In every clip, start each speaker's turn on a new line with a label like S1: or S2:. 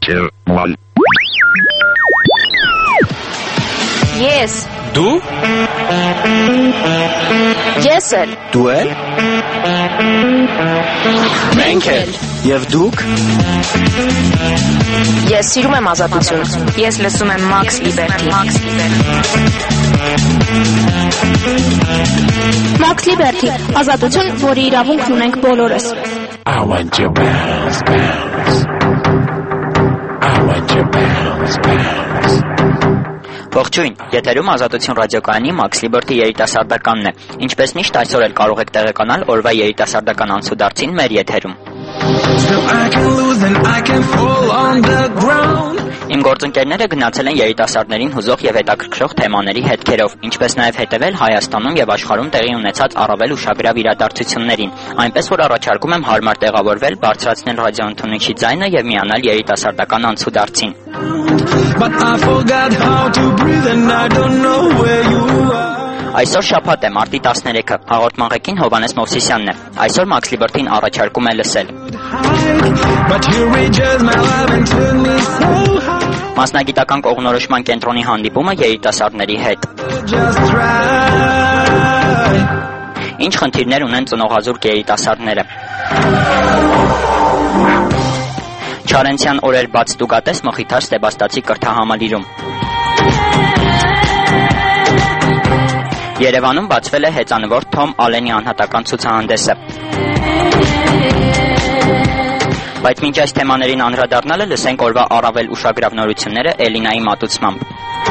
S1: Եսեր մալ
S2: Ես
S3: Դու
S2: Ես էլ
S3: Դու էլ Մենք էլ Եվ դուք
S2: Ես սիրում եմ ազատություն Ես լսում եմ Max Liberty Max Liberty ազատություն, որի իրավունքն ունենք բոլորս
S1: I want your bounce, bounce I want your bounce, bounce
S4: Ողջույն, եթերում Ազատություն ռադիոկայանի Max Liberty երիտասարդականն է։ Ինչպես միշտ այսօր էլ կարող եք տեղեկանալ օրվա երիտասարդական անցուդարձին մեր եթերում։ Իմ գործընկերները գնացել են երիտասարդներին հուզող եւ հետաքրքրող թեմաների հետքերով, ինչպես նաեւ հետեւել Հայաստանում եւ աշխարհում տեղի ունեցած առավել ուշագրավ իրադարձություններին, այնպես որ առաջարկում եմ հարմար տեղավորվել, բարձրացնել ռադիոընդունիչի ձայնը եւ միանալ երիտասարդական անցուդարձին։ Այսօր շաբաթ է, մարտի 13-ը, հաղորդման ղեկին Հովհաննես Մովսիսյանն է։ Այսօր Max Liberty-ն առաջարկում է լսել Մասնագիտական կողմնորոշման կենտրոնի հանդիպումը երիտասարդների հետ։ Ինչ խնդիրներ ունեն ծնողազուրկ երիտասարդները։ Չարենցյան օրեր բաց տուգատես Մխիթար Ստեբաստացի կրթահամալիրում։ Երևանում բացվել է հեծանվոր Թոմ Ալենի անհատական ցուցահանդեսը։ Բայց մինչ այս թեմաներին անդրադառնալը լսենք օրվա առավել ուշագրավ նորությունները Էլինայի մատուցմամբ։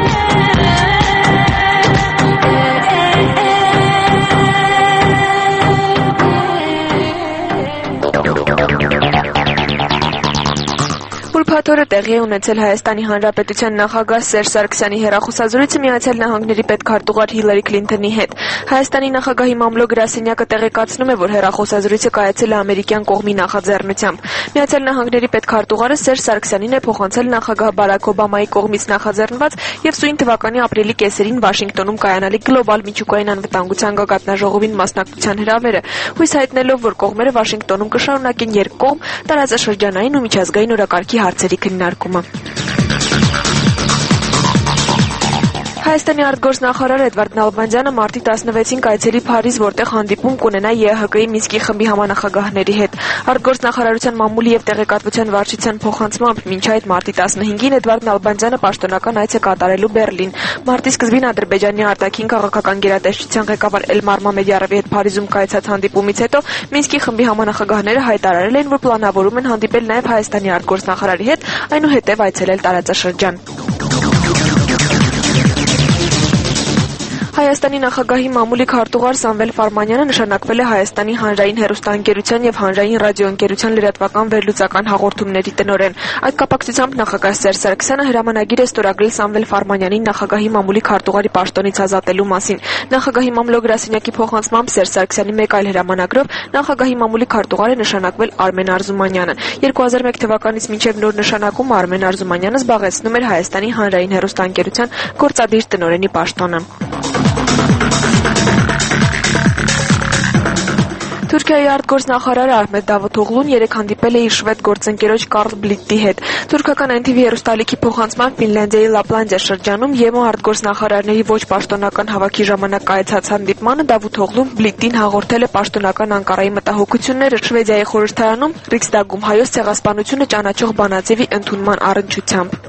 S5: Ուրբաթ-օրը տեղի է ունեցել Հայաստանի Հանրապետության նախագահ Սերժ Սարգսյանի հեռախոսազրույցը Միացյալ Նահանգների պետքարտուղար Հիլարի Քլինթոնի հետ։ Հայաստանի նախագահի մամլո գրասենյակը տեղեկացնում է, որ հեռախոսազրույցը կայացել է ամերիկյան կողմի նախաձեռնությամբ։ Միացյալ Նահանգների պետքարտուղարը Սերժ Սարգսյանին է փոխանցել նախագահ Բարակ Օբամայի կողմից նախաձեռնված եւ սույն թվականի ապրիլի կեսերին Վաշինգտոնում կայանալի գլոբալ միջուկային անվտանգության գագաթնաժողովին մասնակցության հրավերը, հույս հայտնելով, որ կողմերը Վաշինգտոնում կշարունակեն երկկողմ տարածաշրջանային ու միջազգային օրակարգի հարցերի քննարկումը։ Հայաստանի արտգործնախարար Էդվարդ Նալբանդյանը մարտի 16-ին կայցելի Փարիզ, որտեղ հանդիպում կունենա ԵՀԿ-ի Մինսկի խմբի համանախագահների հետ։ Արտգործնախարարության մամուլի եւ տեղեկատվության վարչության փոխանցմամբ մինչ այդ մարտի 15-ին Էդվարդ Նալբանդյանը պաշտոնական այց է կատարելու Բերլին։ Մարտի սկզբին Ադրբեջանի արտաքին քաղաքական գերատեսչության ղեկավար Էլմար Մամեդյարովի հետ Փարիզում կայացած հանդիպումից հետո Մինսկի խմբի համանախագահները հայտարարել են, որ պլանավորում են հանդիպել նաեւ Հայաստանի արտգործնախարարի հետ, այնուհետև այցելել տարածաշրջան։ Հայաստանի նախագահի մամուլի քարտուղար Սամվել Ֆարմանյանը նշանակվել է Հայաստանի հանրային հեռուստաընկերության եւ հանրային ռադիոընկերության լրատվական վերլուծական հաղորդումների տնօրեն։ Այդ կապակցությամբ նախագահ Սերժ Սարգսյանը հրամանագիր է ստորագրել Սամվել Ֆարմանյանին նախագահի մամուլի քարտուղարի պաշտոնից ազատելու մասին։ Նախագահի մամլո գրասենյակի փոխանցմամբ Սերժ Սարգսյանի մեկ այլ հրամանագրով նախագահի մամուլի քարտուղար է նշանակվել Արմեն Արզումանյանը։ 2001 թվականից մինչև նոր նշանակումը Արմեն Արզումանյանը զբաղեցնում էր Հայաստանի հանրային հեռուստաընկերության գործադիր տնօրենի պաշտոնը։ Թուրքիայի արտգործնախարար Ահմեդ Դավութօղլուն երեկ հանդիպել է իր շվեդ գործընկերոջ Կարլ Բլիտի հետ։ Թուրքական NTV հեռուստալիքի փոխանցմամբ Ֆինլանդիայի Լապլանդիա շրջանում ԵՄ արտգործնախարարների ոչ պաշտոնական հավաքի ժամանակ կայացած հանդիպմանը Դավութօղլուն Բլիտին հաղորդել է պաշտոնական Անկարայի մտահոգությունները Շվեդիայի խորհրդարանում Ռիքսդագում հայոց ցեղասպանությունը ճանաչող բանաձևի ընդունման առընչությամբ։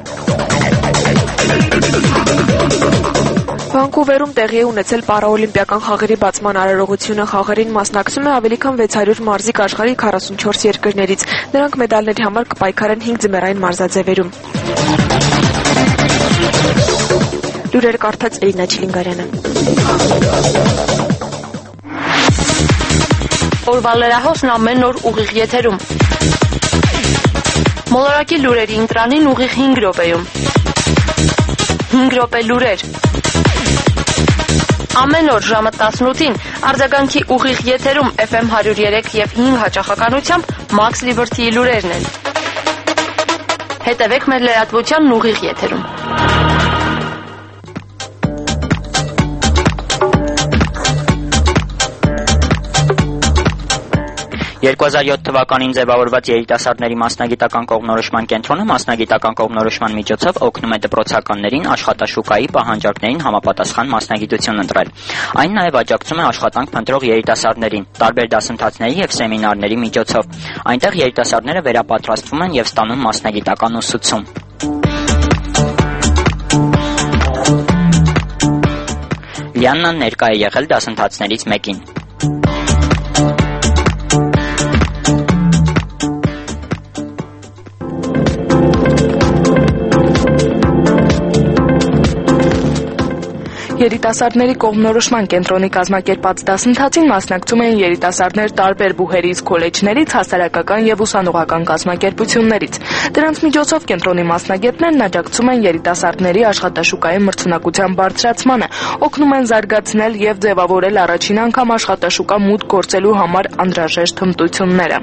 S5: Վանկուվերում տեղի է ունեցել պարաօլիմպիական խաղերի բացման արարողությունը։ Խաղերին մասնակցում է ավելի քան 600 մարզիկ աշխարհի 44 երկրներից։ Նրանք մեդալների համար կպայքարեն 5 ձմեռային մարզաձևերում։ Լուրեր կարդաց Էլինա Չիլինգարյանը։
S2: Օրվա լրահոսն ամեն օր ուղիղ եթերում։ Մոլորակի լուրերի ընտրանին ուղիղ 5 րոպեում։ 5 րոպե լուրեր։ Ամեն օր ժամը 18-ին արձագանքի ուղիղ եթերում FM 103 եւ 5 հաճախականությամբ Max Liberty-ի լուրերն են։ Հետևեք մեր լրատվությանն ուղիղ եթերում։
S4: 2007 թվականին ձևավորված երիտասարդների մասնագիտական կողմնորոշման կենտրոնը մասնագիտական կողմնորոշման միջոցով օգնում է դպրոցականներին աշխատաշուկայի պահանջարկներին համապատասխան մասնագիտություն ընտրել։ Այն նաև աջակցում է աշխատանք փնտրող երիտասարդներին տարբեր դասընթացների և սեմինարների միջոցով։ Այնտեղ երիտասարդները վերապատրաստվում են և ստանում մասնագիտական ուսուցում։ Լիաննան ներկա է եղել դասընթացներից մեկին։
S6: Երիտասարդների կողմնորոշման կենտրոնի կազմակերպած դասընթացին մասնակցում էին երիտասարդներ տարբեր բուհերից, քոլեջներից, հասարակական և ուսանողական կազմակերպություններից։ Դրանց միջոցով կենտրոնի մասնագետներն աջակցում են երիտասարդների աշխատաշուկայի մրցունակության բարձրացմանը, օգնում են զարգացնել և ձևավորել առաջին անգամ աշխատաշուկա մուտք գործելու համար անհրաժեշտ հմտությունները։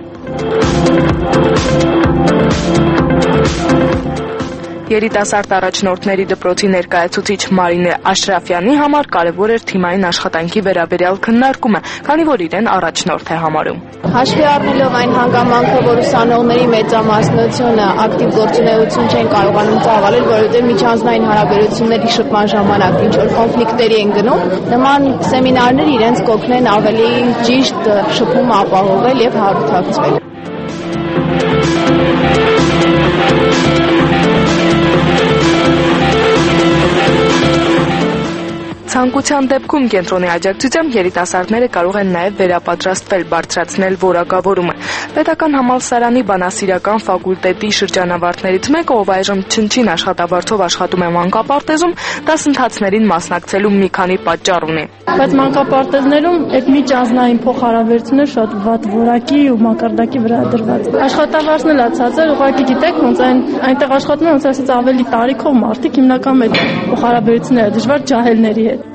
S6: Երիտասարդ առաջնորդների դպրոցի ներկայացուցիչ Մարինե Աշրաֆյանի համար կարևոր էր թիմային աշխատանքի վերաբերյալ քննարկումը, քանի որ իրեն առաջնորդ է համարում։
S7: Հաշվի առնելով այն հանգամանքը, որ ուսանողների մեծամասնությունը ակտիվ գործունեություն չեն կարողանում ծավալել, որովհետև միջանձնային հարաբերությունների շփման ժամանակ ինչ-որ կոնֆլիկտների են գնում, նման սեմինարներ իրենց կօգնեն ավելի ճիշտ շփում ապահովել և հարթակցվել։
S6: Ցանկության դեպքում կենտրոնի աջակցությամբ երիտասարդները կարող են նաև վերապատրաստվել, բարձրացնել որակավորումը։ Պետական համալսարանի բանասիրական ֆակուլտետի շրջանավարտներից մեկը, ով այժմ չնչին աշխատավարձով աշխատում է մանկապարտեզում, դասընթացներին մասնակցելու մի քանի պատճառ ունի։
S8: Բայց մանկապարտեզներում այդ միջանձնային փոխհարաբերությունները շատ վատ որակի ու մակարդակի վրա դրված։ Աշխատավարձն էլ ցածր, ուղղակի գիտեք, ոնց այնտեղ աշխատում են ոնց ասած ավելի տարիքով մարդիկ, հիմնականում այդ փոխհարաբերությունները դժվար ջահելների հետ։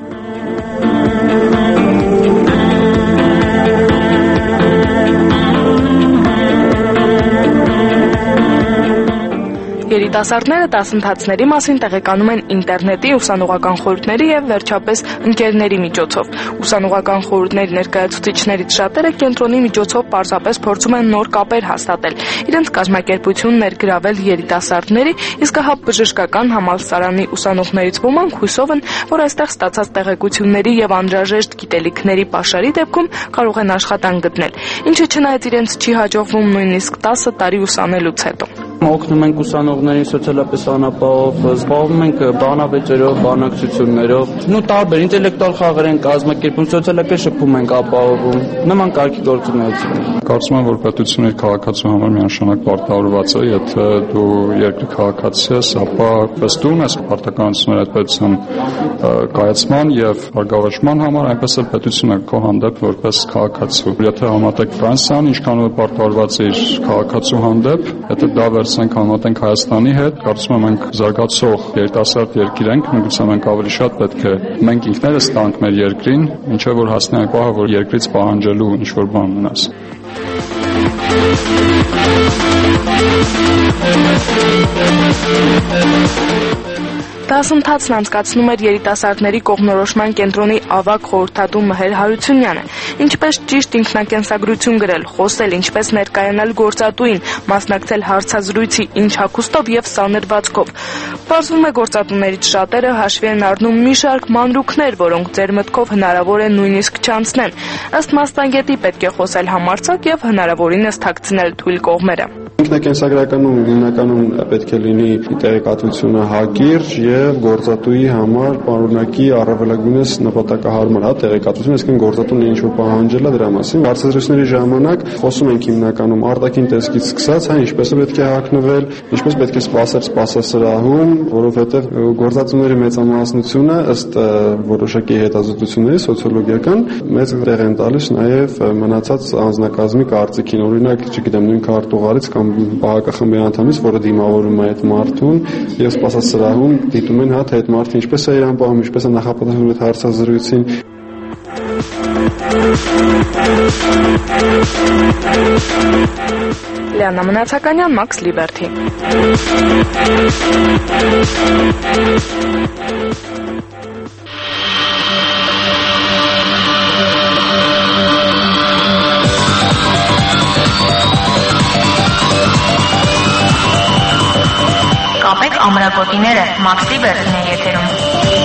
S8: Երիտասարդները դասընթացների մասին տեղեկանում են ինտերնետի, ուսանողական խորհուրդների և վերջապես ընկերների միջոցով։ Ուսանողական խորհուրդների ներկայացուցիչներից շատերը կենտրոնի միջոցով պարզապես փորձում են նոր կապեր հաստատել, իրենց կազմակերպություն ներգրավել երիտասարդների, իսկ հա բժշկական համալսարանի ուսանողներից ոմանք հույսով են, որ այստեղ ստացած տեղեկությունների և անհրաժեշտ գիտելիքների պաշարի դեպքում կարող են աշխատանք գտնել, ինչը չնայած իրենց չի հաջողվում նույնիսկ 10 տարի ուսանելուց հետո։
S9: Օգնում ենք ուսանողներին սոցիալապես անապահով, զբաղվում ենք բանավեճերով, բանակցություններով, տարբեր ինտելեկտուալ խաղեր են կազմակերպում, սոցիալական շփում ենք ապահովում, նման կարգի գործունեություն։
S10: Կարծում եմ, որ պետությունը իր քաղաքացու համար միանշանակ պարտավորված է, եթե դու երկրի քաղաքացի ես, ապա ըստ դու ունես պարտականություններ այդ պետության կայացման եւ հարգավորման համար, այնպես էլ պետությունը քո հանդեպ որպես քաղաքացու։ Եթե համատեք Ֆրանսիան, ինչքանով պարտավորված է իր քաղաքացու հանդեպ, եթե դա վերցնենք համատենք Հայաստանի հետ, կարծում եմ մենք զարգացող երիտասարդ երկիր ենք, միգուցե մենք ավելի շատ պետք է մենք ինքներս տանք մեր երկրին, ինչեւ որ հասնենք պահը, որ երկրից պահանջելու ինչ-որ բան ունես։
S6: Դասընթացն անցկացնում էր երիտասարդների կողմնորոշման կենտրոնի ավագ խորհրդատու Մհեր Հարությունյանը, ինչպես ճիշտ ինքնակենսագրություն գրել, խոսել, ինչպես ներկայանալ գործատուին, մասնակցել հարցազրույցի, ինչ հագուստով եւ սանրվածքով։ Պարզվում է գործատուներից շատերը հաշվի են առնում մի շարք մանրուքներ, որոնք ձեր մտքով հնարավոր է նույնիսկ չանցնեն։ Ըստ մասնագետի պետք է խոսել համարձակ եւ հնարավորինս թաքցնել թույլ կողմերը։
S11: Ինքնակենսագրականում հիմնականում պետք է լինի տեղեկատվությունը հակիրճ եւ գործատուի համար պարունակի առավելագույնս նպատակահարմար տեղեկատվություն, այսինքն գործատուն ինչ-որ պահանջել է դրա մասին։ Հարցազրույցների ժամանակ խոսում ենք հիմնականում արտաքին տեսքից սկսած, ինչպես պետք է հագնվել, ինչպես պետք է սպասել սպասասրահում, որովհետեւ գործատուների մեծամասնությունը ըստ որոշակի հետազոտությունների սոցիոլոգիական մեծ տեղ են տալիս նաեւ մնացած անձնակազմի կարծիքին, օրինակ, չգիտեմ, նույն քարտուղարից կամ պահակախմբի անդամից, որը դիմավորում է այդ մարդուն եւ սպասասրահում դիտում են այդ մարդը ինչպես է իրան պահում, ինչպես է նախապատրաստվում այդ հարցազրույցին։
S6: Լիաննա Մնացականյան, Մաքս Լիբերթի։
S2: Դպոտիները Մաքսի Բերդն է եթերում։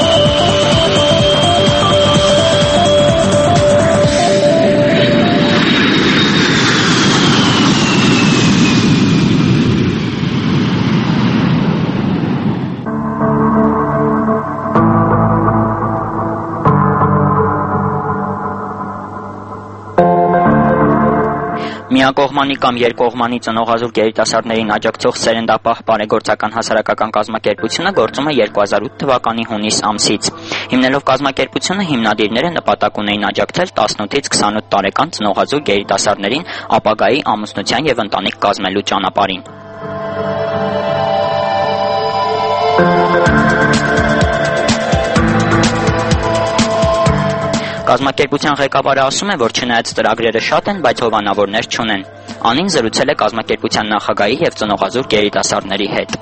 S4: Միակողմանի կամ երկկողմանի ծնողազուրկ երիտասարդներին աջակցող սերնդապահ բարեգործական հասարակական կազմակերպությունը գործում է 2008 թվականի հունիս ամսից։ Հիմնելով կազմակերպությունը հիմնադիրները նպատակ ունեին աջակցել 18-ից 28 տարեկան ծնողազուրկ երիտասարդներին ապագայի ամուսնության եւ ընտանիք կազմելու ճանապարհին։ Կազմակերպության ղեկավարը ասում է, որ չնայած ծրագրերը շատ են, բայց հովանավորներ չունեն։ Անին զրուցել է կազմակերպության նախագահի եւ ծնողազուրկ երիտասարդների հետ։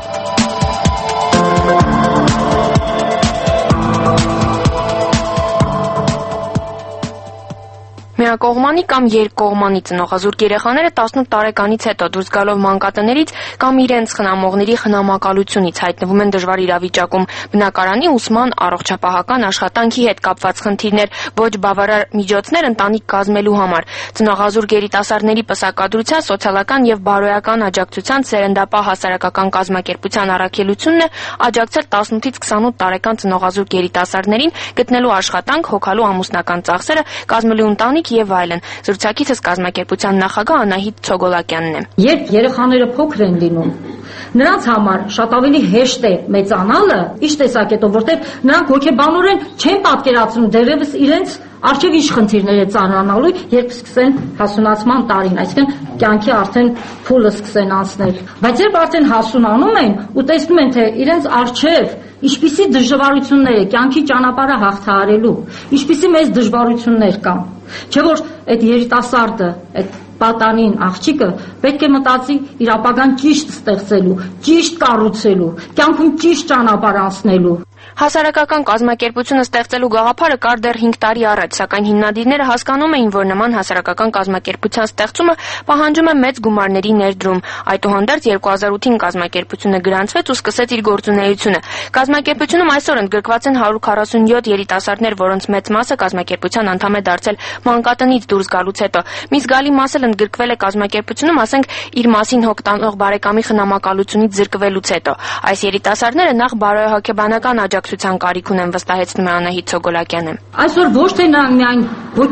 S5: Միակողմանի կամ երկկողմանի ծնողազուրկ երեխաները 18 տարեկանից հետո դուրս գալով մանկատներից կամ իրենց խնամողների խնամակալությունից հայտնվում են դժվար իրավիճակում։ Բնակարանի ուսման, առողջապահական աշխատանքի հետ կապված խնդիրներ, ոչ բավարար միջոցներ ընտանիք կազմելու համար։ Ծնողազուրկ երիտասարդների պսակադրության, սոցիալական եւ բարոյական աջակցության սերնդապահ հասարակական կազմակերպության առաքելությունն է աջակցել 18-ից 28 տարեկան ծնողազուրկ երիտասարդներին գտնելու աշխատանք, հոգալու ամուսնական ծախսերը, կազմելու ընտանիք եւ այլն։ Զրուցակիցս կազմակերպության նախագահ Անահիտ Ցոգոլակյանն է։
S12: Երբ երեխաները փոքր են լինում, նրանց համար շատ ավելի հեշտ է մեծանալը, ինչ տեսակետով, որտեղ նրանք հոգեբանորեն չեն պատկերացնում դեռևս իրենց Արժև ինչ խնդիրներ է ծանրանալու, երբ սկսեն հասունացման տարին, այսինքն կյանքի արդեն փուլը սկսեն անցնել։ Բայց երբ արդեն հասունանում են ու տեսնում են, թե իրենց արժև ինչպիսի դժվարություններ է կյանքի ճանապարհը հաղթահարելու, ինչպիսի մեծ դժվարություններ կան, չէ՞ որ այդ երիտասարդը, այդ պատանին աղջիկը պետք է մտածի իր ապագան ճիշտ ստեղծելու, ճիշտ կառուցելու, կյանքում ճիշտ ճանապարհ անցնելու։
S5: Հասարակական կազմակերպությունը ստեղծելու գաղափարը կար դեռ 5 տարի առաջ, սակայն հիմնադիրները հասկանում էին, որ նման հասարակական կազմակերպության ստեղծումը պահանջում է մեծ գումարների ներդրում։ Այդուհանդերձ 2008-ին կազմակերպությունը գրանցվեց ու սկսեց իր գործունեությունը։ Կազմակերպությունում այսօր ընդգրկված են 147 երիտասարդներ, որոնց մեծ մասը կազմակերպության անդամ է դարձել մանկատնից դուրս գալուց հետո։ Մի զգալի մաս էլ ընդգրկվել է կազմակերպությունում, ասենք, իր մասին հոգ տանող բարեկամի խնամակալությունից զրկվելուց հետո։ Այս երիտասարդները նախ բարոյահոգեբանական աջակցության կարիք ունեն, վստահեցնում է Անահիտ Ցոգոլակյանը։
S12: Այսօր ոչ թե նրանք միայն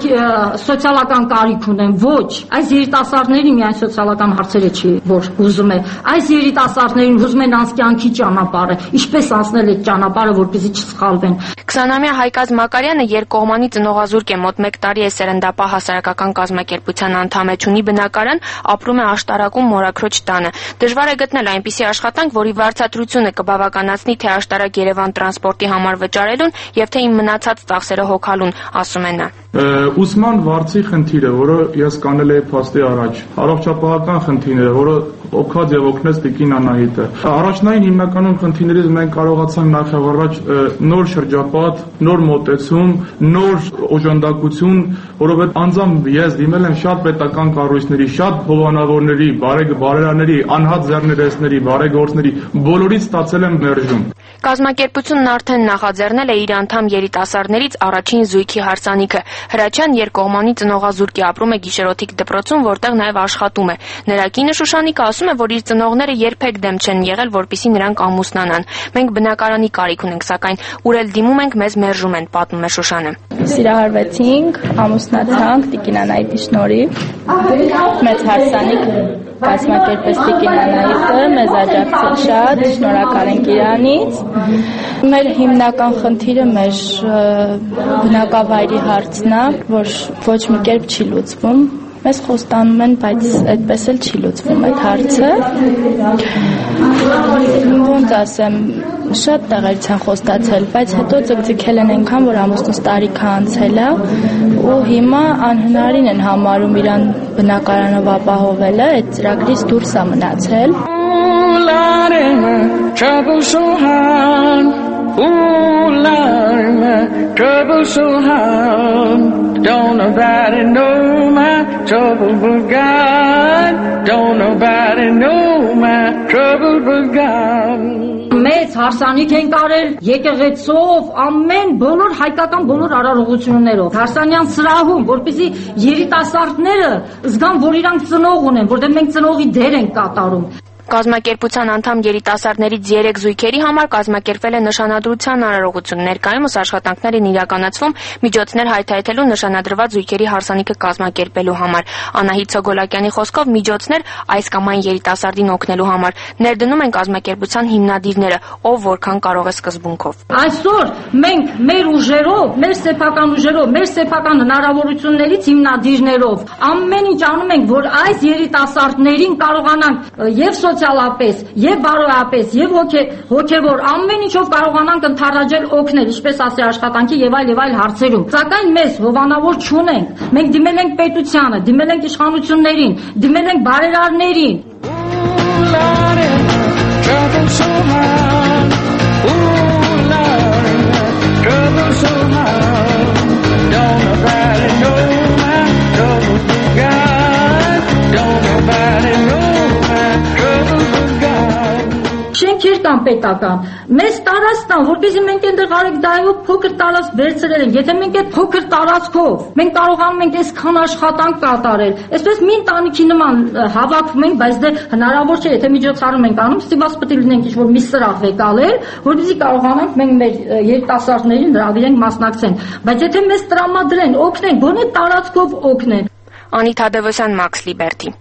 S12: սոցիալական կարիք ունեն, ոչ, այս երիտասարդների միայն սոցիալական հարցերը չի, որ ուզում է, այս երիտասարդներին ուզում են անց կյանքի ճանապարհը, ինչպես անցնել այդ ճանապարհը, որպեսզի չսխալվեն։
S5: 20-ամյա Հայկազ Մակարյանը երկկողմանի ծնողազուրկ է, մոտ 1 տարի է սերնդապահ հասարակական կազմակերպության անդամ է, ունի բնակարան, ապրում է աշտարակում մորաքրոջ տանը։ Դժվար է գտնել այնպիսի աշխատանք, որի վարձատրությունը կբավականացնի թե աշտարակ Երևան տրանսպորտի համար վճարելուն եւ թե իմ մնացած ծախսերը հոգալուն, ասում է նա։
S13: Ուսման վարձի խնդիրը, որը ես կանել էի փաստի առաջ, առողջապահական խնդիրները, որը օգնած եւ օգնեց Տիկին Անահիտը։ Առաջնային հիմնականում խնդիրներից մենք կարողացանք նախավարաջ նոր շրջապատ, նոր մոտեցում, նոր օժանդակություն, որովհետեւ անձամբ ես դիմել եմ շատ պետական կառույցների, շատ հովանավորների, բարերարների, անհատ ձեռներեցների, բարեգործների, բոլորից ստացել եմ մերժում։
S5: Կազմակերպությունն արդեն նախաձեռնել է իր անդամ երիտասարդներից առաջին զույգի հարսանիքը։ Հրաչյան երկկողմանի ծնողազուրկի ապրում է գիշերօթիկ դպրոցում, որտեղ նաև աշխատում է։ Նրա կինը Շուշանիկը ասում է, որ իր ծնողները երբեք դեմ չեն եղել, որպեսզի նրանք ամուսնանան։ Մենք բնակարանի կարիք ունենք, սակայն ուր էլ դիմում ենք, մեզ մերժում են, պատմում է Շուշանը։
S14: Սիրահարվեցինք, ամուսնացանք Տիկին Անահիտի շնորհիվ։ Մեծ հարսանիք կազմակերպեց Տիկին Անահիտը, մեզ աջակցել շատ, շնորհակալ ենք իրանից։ Մեր հիմնական խնդիրը մեր բնակավայրի հարցն է, որ ոչ մի կերպ չի լուծվում։ Մեզ խոստանում են, բայց այդպես էլ չի լուծվում այդ հարցը։ Ոնց ասեմ, շատ տեղերից են խոստացել, բայց հետո ձգձգել են այնքան, որ ամուսնուց տարիքը անցել է, ու հիմա անհնարին են համարում իրան բնակարանով ապահովելը, այդ ծրագրից դուրս է մնացել։
S1: Trouble so hard, don't nobody know my trouble but God, don't nobody know my trouble but God.
S12: մեծ հարսանիք են կարել եկեղեցով, ամեն բոլոր հայկական բոլոր արարողություններով, Հարսանյան սրահում, որպեսզի երիտասարդները զգան, որ իրանք ծնող ունեն, որտեղ մենք ծնողի դեր ենք կատարում։
S5: Կազմակերպության անդամ երիտասարդներից 3 զույգերի համար կազմակերպվել է նշանադրության արարողություն։ Ներկայումս աշխատանքներ են իրականացվում միջոցներ հայթայթելու նշանադրված զույգերի հարսանիքը կազմակերպելու համար։ Անահիտ Սոգոլակյանի խոսքով միջոցներ այս կամ այն երիտասարդին օգնելու համար ներդնում են կազմակերպության հիմնադիրները, ով որքան կարող է սկզբունքով։
S12: Այսօր մենք մեր ուժերով, մեր սեփական ուժերով, մեր սեփական հնարավորություններից հիմնադիրներով ամեն ինչ անում ենք, որ այս երիտասարդներին կարողանանք եւ սոցիալապես, եւ բարոյապես, եւ հոգեվոր ամեն ինչով կարողանանք ընդառաջել օգնել, ինչպես ասի աշխատանքի եւ այլ հարցերում։ Սակայն մեզ հովանավոր չունենք։ Մենք դիմել ենք պետությանը, դիմել ենք իշխանություններին, դիմել ենք բարերարներին։ Շենքեր կան պետական, մեծ տարածքն, որպեսզի մենք այնտեղ արեգդայով փոքր տարածք վերցրել ենք, եթե մենք այդ փոքր տարածքով մենք կարողանում ենք այսքան աշխատանք կատարել, այսպես մի ընտանիքի նման հավաքվում ենք, բայց դե հնարավոր չէ, եթե միջոցառում ենք անում, ստիպված պետք է լինենք ինչ-որ մի սրահ վեկալել, որպեսզի կարողանանք մենք մեր երիտասարդներին հրավիրենք մասնակցեն, բայց եթե մեզ տրամադրեն, օգնեն, գոնե տարածքով օգնեն։
S5: Անի Թադևոսյան, Մաքս Լիբերտի։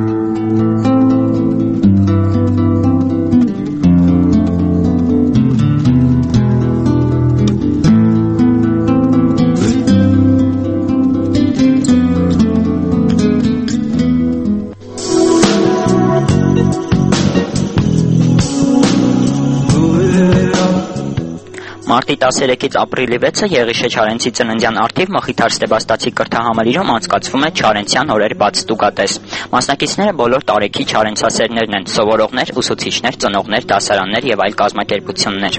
S4: Մարտի 13-ից ապրիլի 6-ը Եղիշե Չարենցի ծննդյան առթիվ Մխիթար Ստեբաստացի կրթահամալիրում անցկացվում է Չարենցյան օրեր բաց տուգատես։ Մասնակիցները բոլոր տարեքի չարենցասերներն են՝ սովորողներ, ուսուցիչներ, ծնողներ, դասարաններ եւ այլ կազմակերպություններ։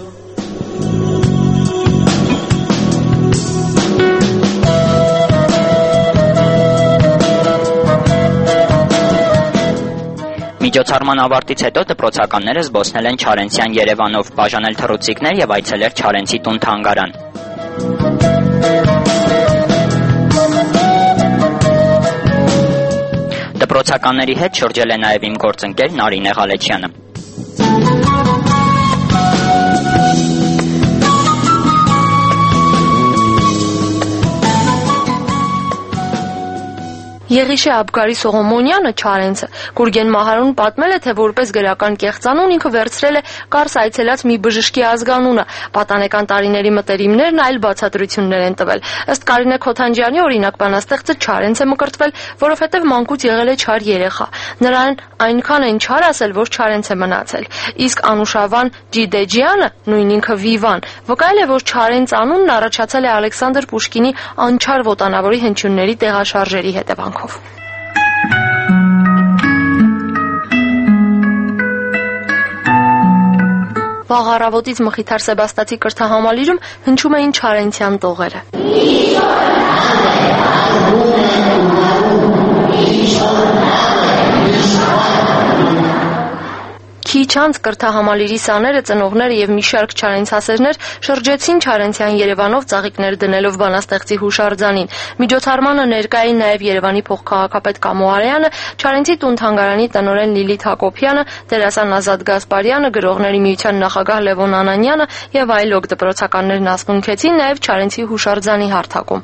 S4: Միջոցառման ավարտից հետո դպրոցականները զբոսնել են Չարենցյան Երևանով, բաժանել թռուցիկներ եւ այցելել Չարենցի տուն-թանգարան։ Դպրոցականների հետ շրջել է նաեւ իմ գործընկեր Նարինե Ղալեչյանը։
S2: Եղիշե Աբգարի Սողոմոնյանը Չարենցը Գուրգեն Մահարուն պատմել է, թե որպես գրական կեղծանուն ինքը վերցրել է Կարս այցելած մի բժշկի ազգանունը, պատանեկան տարիների մտերիմներն այլ բացատրություններ են տվել։ Ըստ Կարինե Քոթանջյանի օրինակ բանաստեղծը Չարենց է մկրտվել, որովհետև մանկուց եղել է չար երեխա։ Նրան այնքան են չար ասել, որ Չարենց է մնացել։ Իսկ Անուշավան Ջիդեջյանը, նույն ինքը Վիվան, վկայել է, որ Չարենց անունն առաջացել է Ալեքսանդր Պուշկինի անչար ոտանավորի հնչյունների տեղաշարժերի հետևանքով։ Վաղ առավոտից Մխիթար Սեբաստացի կրթահամալիրում հնչում էին Չարենցյան տողերը։ Քիչ անց կրթահամալիրի սաները, ծնողները եւ մի շարք չարենցասերներ շրջեցին Չարենցյան Երևանով ծաղիկներ դնելով բանաստեղծի հուշարձանին։ Միջոցառմանը ներկա էին նաեւ Երևանի փոխքաղաքապետ Կամո Արեյանը, Չարենցի տուն-թանգարանի տնօրեն Լիլիթ Հակոբյանը, դերասան Ազատ Գասպարյանը, գրողների միության նախագահ Լևոն Անանյանը եւ այլոք դպրոցականներն ասմունքեցին նաեւ Չարենցի հուշարձանի հարթակում։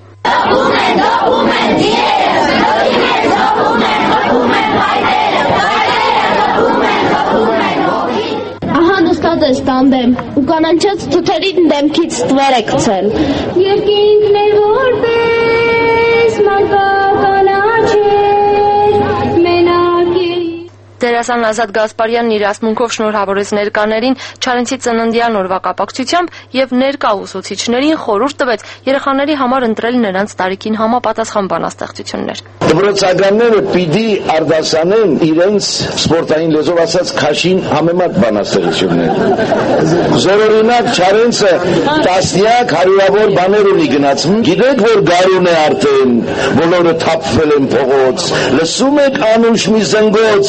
S7: Ահա նստած ես տանդեմ ու կանանչած թութերին դեմքից ստվեր է գցել։ Երկինքներ որպես մանկականաչեր մենակերի։
S2: Դերասան Ազատ Գասպարյանն իր ասմունքով շնորհավորեց ներկաներին Չարենցի ծննդյան օրվա կապակցությամբ եւ ներկա ուսուցիչներին խորհուրդ տվեց երեխաների համար ընտրել նրանց տարիքին համապատասխան բանաստեղծություններ։
S15: Դպրոցականները պիտի արտասանեն իրենց սպորտային լեզվով ասած քաշին համեմատ բանաստեղծություններ։ Զորօրինակ Չարենցը տասնյակ հարյուրավոր բաներ ունի գնացում։ Գիտեք, որ գարուն է արդեն, բոլորը թափվել են փողոց, լսում եք անուշ մի զնգոց,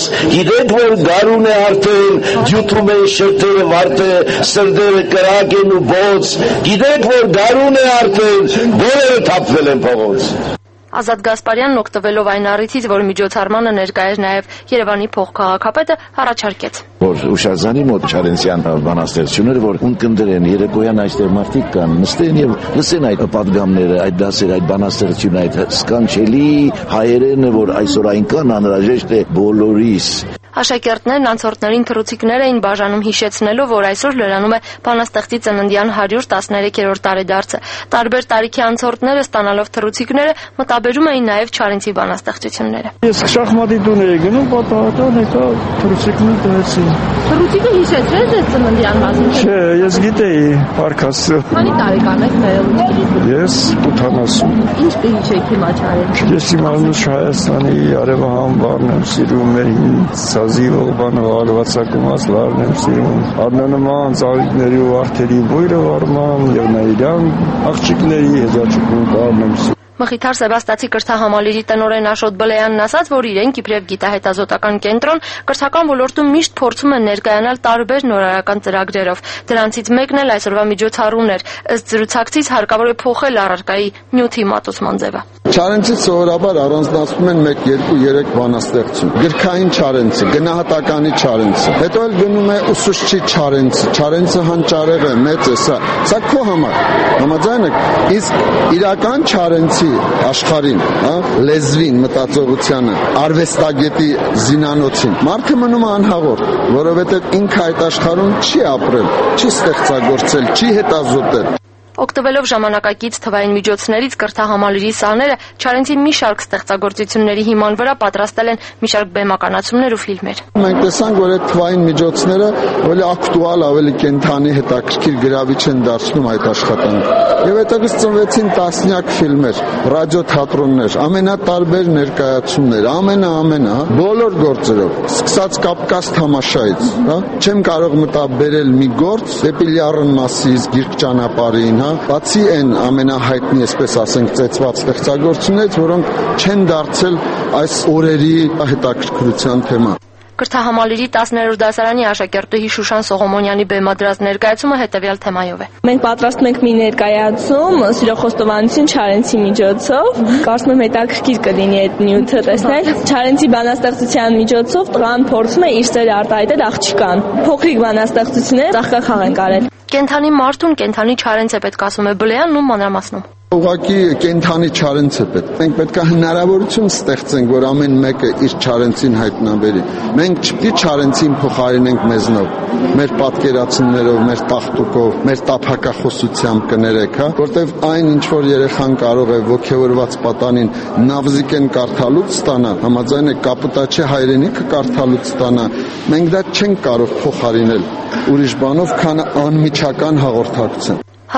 S15: գիտեք որ գարուն է արդեն, ջութում են շրթերը վարդը, սրդերը կրակ են ու բոց, գիտեք որ գարուն է արդեն, բոլորը թափվել են փողոց։
S2: Ազատ Գասպարյանն օգտվելով այն առիթից, որ միջոցառմանը ներկա էր նաև Երևանի փոխքաղաքապետը, առաջարկեց.
S15: Որ Ուշազանի մոտ Չարենցյան բանաստեղծությունները, որ ունկնդրեն երեկոյան այստեղ մարդիկ կան, նստեն եւ լսեն այդ պատգամները, այդ դասերը, այդ բանաստեղծությունը, այդ սկանչելի հայերենը, որ այսօր այնքան անհրաժեշտ է բոլորիս։
S2: Աշակերտներն անցորդներին թռուցիկներ էին բաժանում հիշեցնելով, որ այսօր լրանում է բանաստեղծի ծննդյան 113-րդ տարեդարձը։ Տարբեր տարիքի անցորդները ստանալով թռուցիկները մտաբերում էին նաև Չարենցի բանաստեղծությունները։
S11: Ես շախմատի տուն էի գնում, պատահական եկա թռուցիկներ տվեցին։
S12: Թռուցիկը հիշեցրեց այդ ծննդյան մասին։
S11: Չէ, ես գիտեի, փառք Աստծո։
S12: Քանի տարեկան եք մերոնից։
S11: Ես 80։
S12: Ինչ կհիշեք հիմա Չարենցի։
S11: Ես հիմա Հայաստանի արևահամբարն եմ սիրում, Սազի ողբանը արվածակումած լարն եմ սիրում, առնանման ծաղիկների ու արդերի բույրը վարման և նայիրյան աղջիկների եզաչիկուն կարն եմ սիրում։
S2: Մխիթար Սեբաստացի կրթահամալիրի տնօրեն Աշոտ Բլեյանն ասաց, որ իրենք իբրև գիտահետազոտական կենտրոն կրթական ոլորտում միշտ փորձում են ներկայանալ տարբեր նորարարական ծրագրերով։ Դրանցից մեկն էլ այսօրվա միջոցառումն էր։ Ըստ զրուցակցից հարկավոր է փոխել առարկայի նյութի մատուցման ձևը։
S16: Չարենցից սովորաբար առանձնացնում են 1, 2, 3 բանաստեղծություն։ Գրքային Չարենցը, գնահատականի Չարենցը, հետո էլ գնում է ուսուցչի Չարենցը, Չարենցը հանճարեղ է, մեծ է, սա քո համար։ Համաձայն եք, իսկ իրական Չարենցի աշխարհին, լեզվին, մտածողությանը, արվեստագետի զինանոցին մարդը մնում է անհաղորդ, որովհետև ինքը այդ աշխարհում չի ապրել, չի ստեղծագործել, չի հետազոտել։
S2: Օգտվելով ժամանակակից թվային միջոցներից կրթահամալիրի սաները Չարենցի մի շարք ստեղծագործությունների հիման վրա պատրաստել են մի շարք բեմականացումներ ու ֆիլմեր։
S16: Մենք տեսանք, որ այդ թվային միջոցները ավելի ակտուալ, ավելի կենթանի, հետաքրքիր, գրավիչ են դարձնում այդ աշխատանքը։ Եվ այդտեղից ծնվեցին տասնյակ ֆիլմեր, ռադիոթատրոններ, ամենատարբեր ներկայացումներ, ամենա, բոլոր գործերով, սկսած Կապկաս թամաշայից, չեմ կարող մտաբերել մի գործ դեպի Լիառն Մասիս գիրք ճանապարհին, բացի այն ամենահայտնի, այսպես ասենք, ծեծված ստեղծագործություններից, որոնք չեն դարձել այս օրերի հետաքրքրության թեմա։
S2: Կրթահամալիրի 10-րդ դասարանի աշակերտուհի Շուշան Սողոմոնյանի բեմադրած ներկայացումը հետևյալ թեմայով է։
S14: Մենք պատրաստում ենք մի ներկայացում Սիրո խոստովանություն Չարենցի միջոցով։ Կարծում եմ հետաքրքիր կլինի այդ նյութը տեսնել։ Չարենցի բանաստեղծության միջոցով տղան փորձում է իր սերը արտահայտել աղջկան։ Փոքրիկ բանաստեղծությունները ծաղկախաղ են կարել։
S2: Կենթանի մարդուն կենթանի Չարենց է պետք, ասում է Բլեյանն ու մանրամասնում։
S16: Ուղղակի կենթանի Չարենց է պետք։ Մենք պետք է հնարավորություն ստեղծենք, որ ամեն մեկը իր Չարենցին հայտնաբերի։ Մենք չպետք է Չարենցին փոխարինենք մեզնով, մեր պատկերացումներով, մեր տաղտուկով, մեր տափակախոսությամբ կներեք, որտեվ այն ինչ որ երեխան կարող է ոգևորված պատանին նավզիկեն կարդալուց ստանալ, համաձայն է Կապուտաչի հայրենիքը կարդալուց ստանա, մենք դա չենք կարող փոխարինել ուրիշ բանով, քան անմիջական հաղորդակցություն։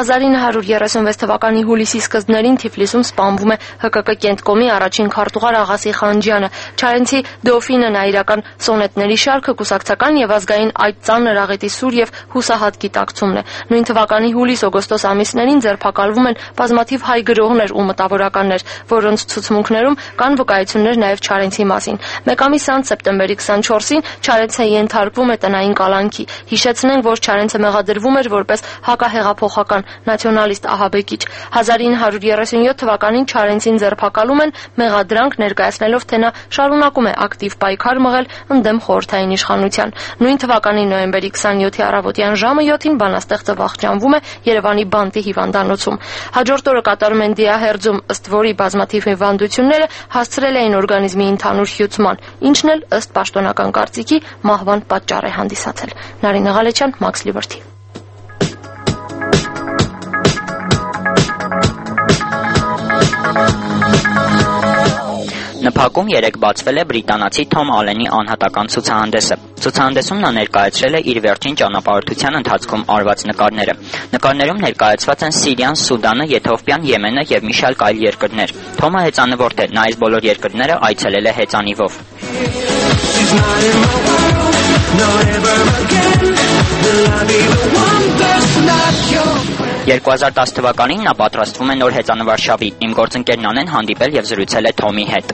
S2: 1936 թվականի հուլիսի սկզբներին Թիֆլիսում սպանվում է ՀԿԿ կենտկոմի առաջին քարտուղար Աղասի Խանջյանը։ Չարենցի Դոֆինը նայիրական սոնետների շարքը կուսակցական եւ ազգային այդ ծանր աղետի սուր եւ հուսահատ գիտակցումն է։ Նույն թվականի հուլիս-օգոստոս ամիսներին ձերբակալվում են բազմաթիվ հայ գրողներ ու մտավորականներ, որոնց ցուցմունքներում կան վկայություններ նաեւ Չարենցի մասին։ Մեկ ամիս անց սեպտեմբերի 24-ին Չարենցը ենթարկվում է տնային կալանքի։ Հիշեցնենք, որ Չարենցը մեղադրվում էր որպես հակահեղափոխական նացիոնալիստ ահաբեկիչ։ 1937 թվականին Չարենցին ձերբակալում են մեղադրանք ներկայացնելով, թե նա շարունակում է ակտիվ պայքար մղել ընդդեմ խորհրդային իշխանության։ Նույն թվականի նոյեմբերի 27-ի առավոտյան ժամը 7-ին բանաստեղծը վախճանվում է Երևանի Բանտի հիվանդանոցում։ Հաջորդ օրը կատարում են դիահերձում, ըստ որի բազմաթիվ հիվանդությունները հասցրել էին օրգանիզմի ընդհանուր հյուծման, ինչն էլ ըստ պաշտոնական կարծիքի մահվան պատճառ է հանդիսացել։ Նարինե Ղալեչյան, Մաքս Լիբերթի։
S4: Նփակում երեկ բացվել է բրիտանացի Թոմ Ալենի անհատական ցուցահանդեսը։ Ցուցահանդեսում նա ներկայացրել է իր վերջին ճանապարհորդության ընթացքում արված նկարները։ Նկարներում ներկայացված են Սիրիան, Սուդանը, Եթովպիան, Եմենը եւ մի շարք այլ երկրներ։ Թոմը հեծանվորդ է, նա այս բոլոր երկրները այցելել է հեծանիվով։ 2010 թվականին նա պատրաստվում է նոր հեծանվարշավի։ Իմ գործընկերն Անեն հանդիպել եւ զրուցել է Թոմի հետ։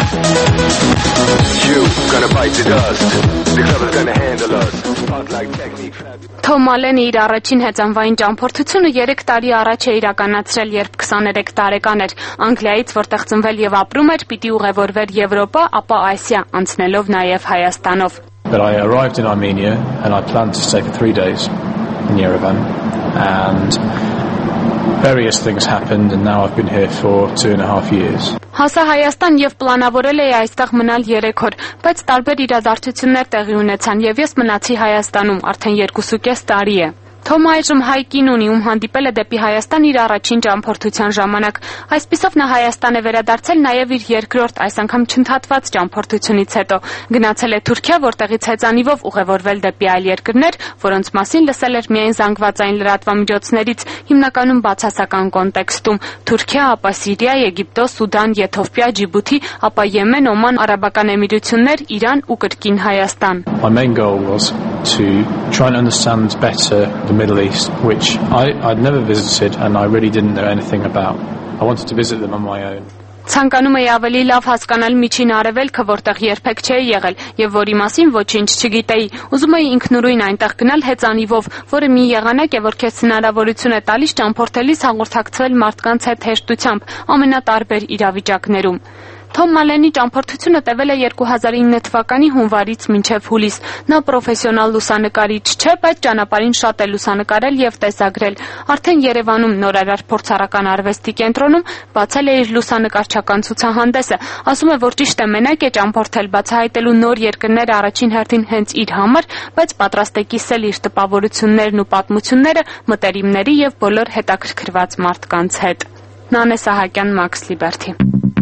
S5: Թոմ Ալենը իր առաջին հեծանվային ճամփորդությունը 3 տարի առաջ է իրականացրել, երբ 23 տարեկան էր։ Անգլիայից, որտեղ ծնվել եւ ապրում էր, պիտի ուղևորվեր Եվրոպա, ապա Ասիա, անցնելով նաեւ Հայաստանով։
S17: But I arrived in Armenia and I planned to stay for 3 days in Yerevan, and various things happened and now I've been here for 2.5 years.
S5: Հասա Հայաստան եւ պլանավորել էի այստեղ մնալ 3 օր, բայց տարբեր իրադարձություններ տեղի ունեցան եւ ես մնացի Հայաստանում արդեն 2.5 տարի է։ Թոմը այժմ հայ կին ունի, ում հանդիպել է դեպի Հայաստան իր առաջին ճամփորդության ժամանակ։ Այսպիսով նա Հայաստան է վերադարձել նաև իր երկրորդ, այս անգամ չընդհատված ճամփորդությունից հետո։ Գնացել է Թուրքիա, որտեղից հեծանիվով ուղևորվել դեպի այլ երկրներ, որոնց մասին լսել էր միայն զանգվածային լրատվամիջոցներից, հիմնականում բացասական կոնտեքստում՝ Թուրքիա, ապա Սիրիա, Եգիպտոս, Սուդան, Եթովպիա, Ջիբութի, ապա Եմեն, Օման, Արաբական Էմիրություններ, Իրան ու կրկին Հայաստան։
S17: My main goal was to try and understand better the Middle East, which I'd never visited and I really didn't know anything about. I wanted to visit them on my own.
S5: Ցանկանում էի ավելի լավ հասկանալ Միջին Արևելքը, որտեղ երբեք չէի եղել եւ որի մասին ոչինչ չգիտեի։ Ուզում էի ինքնուրույն այնտեղ գնալ հեծանիվով, որը մի եղանակ է, որ քեզ հնարավորություն է տալիս ճամփորդելիս հաղորդակցվել մարդկանց հետ հեշտությամբ, ամենատարբեր իրավիճակներում։ Թոմ Ալենի ճամփորդությունը տևել է 2009 թվականի հունվարից մինչև հուլիս։ Նա պրոֆեսիոնալ լուսանկարիչ չէ, բայց ճանապարհին շատ է լուսանկարել եւ տեսագրել։ Արդեն Երևանում նորարար փորձառական արվեստի կենտրոնում բացել է իր լուսանկարչական ցուցահանդեսը։ Ասում է, որ ճիշտ է մենակ է ճամփորդել, բացահայտելու նոր երկրներ առաջին հերթին հենց իր համար, բայց պատրաստ է կիսել իր տպավորություններն ու պատմությունները մտերիմների եւ բոլոր հետաքրքրված մարդկանց հետ։ Նանե Սահակյան, Max Liberty։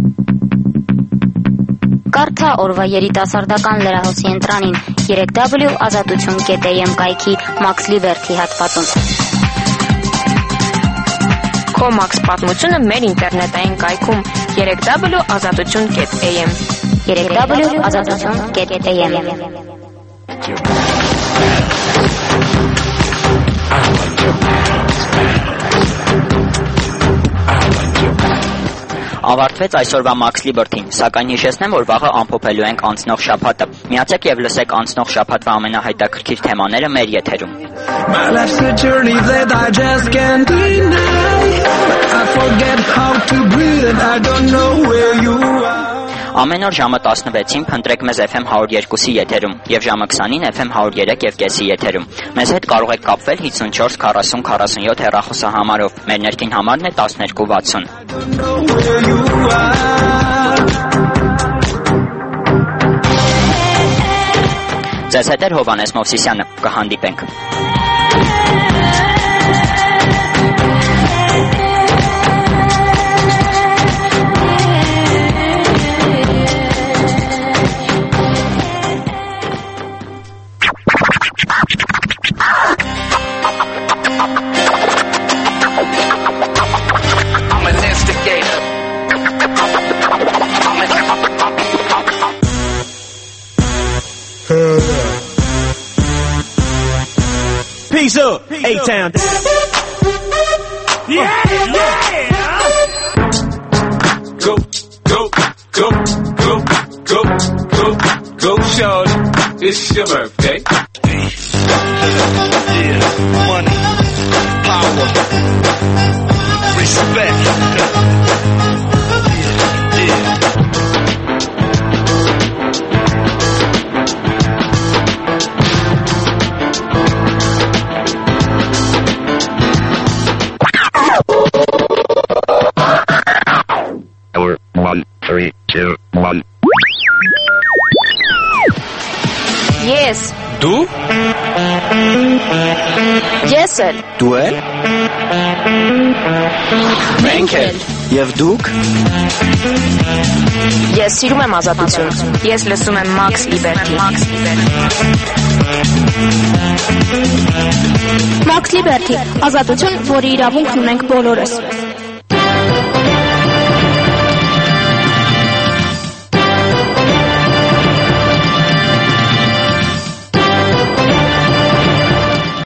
S18: Կարդա օրվա երիտասարդական լրահոսի ընտրանին 3w.azatutun.am կայքի Max Liberty հատվածում։
S5: Քո Max պատմությունը մեր ինտերնետային կայքում 3w.azatutun.am
S18: 3w.azatutun.am
S4: Ավարտվեց այսօրվա Max Liberty-ն, սակայն հիշեցնեմ, որ վաղը ամփոփելու ենք անցնող շաբաթը։ Միացեք եւ լսեք անցնող շաբաթվա ամենահայտակրքիր թեմաները մեր եթերում։
S1: My life's a journey that I just can't deny. I forget how to breathe, I don't know where you are.
S4: Ամեն օր ժամը 16-ին փնտրեք մեզ FM 102-ի եթերում եւ ժամը 20-ին FM 103.5-ի եթերում։ Մեզ հետ կարող եք կապվել 54 40 47 հեռախոսահամարով։ Մեր ներքին համարն է 1260։ Ձեզ հետ է Հովանես Մովսիսյանը, կհանդիպենք։
S3: Peace up, A-Town. Yeah. Go, shorty. It's your birthday. Yeah, money, power, respect.
S5: Yes.
S3: Դու?
S5: Ես էլ։
S3: Դու էլ? Մենք էլ։ Եվ դուք?
S5: Ես սիրում եմ ազատություն։ Ես լսում եմ Max Liberty։
S7: Max Liberty, ազատություն, որի իրավունքն ունենք բոլորս։